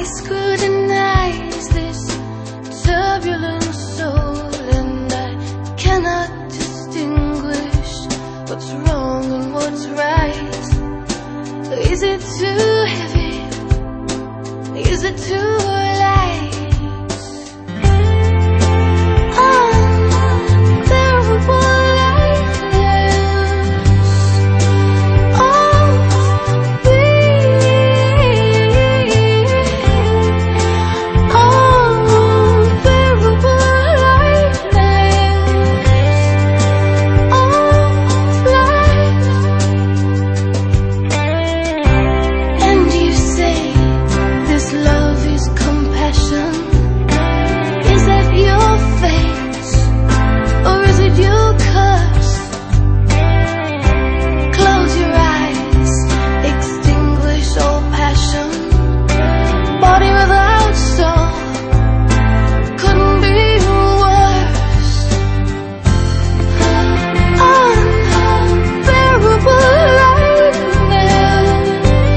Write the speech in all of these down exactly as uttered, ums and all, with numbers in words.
scrutinize this turbulent soul, and I cannot distinguish what's wrong and what's right. Is it too heavy? Is it too light? Unbearable lightness. Oh, be. Unbearable lightness. Of light. And you say this love is compassion. Is that your fate, or is it your curse? Close your eyes, extinguish all passion. Body without soul couldn't be worse. Unbearable lightness.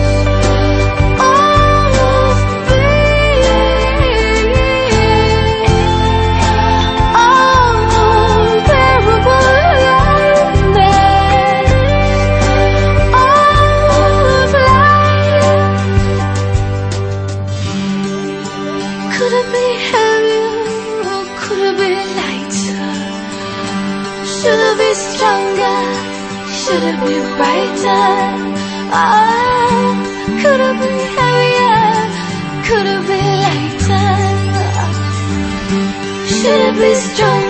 Of being. Unbearable lightness. Of light. Could it be heavier, or could it be lighter? Should it be stronger? Should it be brighter? Ah, could it be heavier? Could it be lighter? Should it be stronger?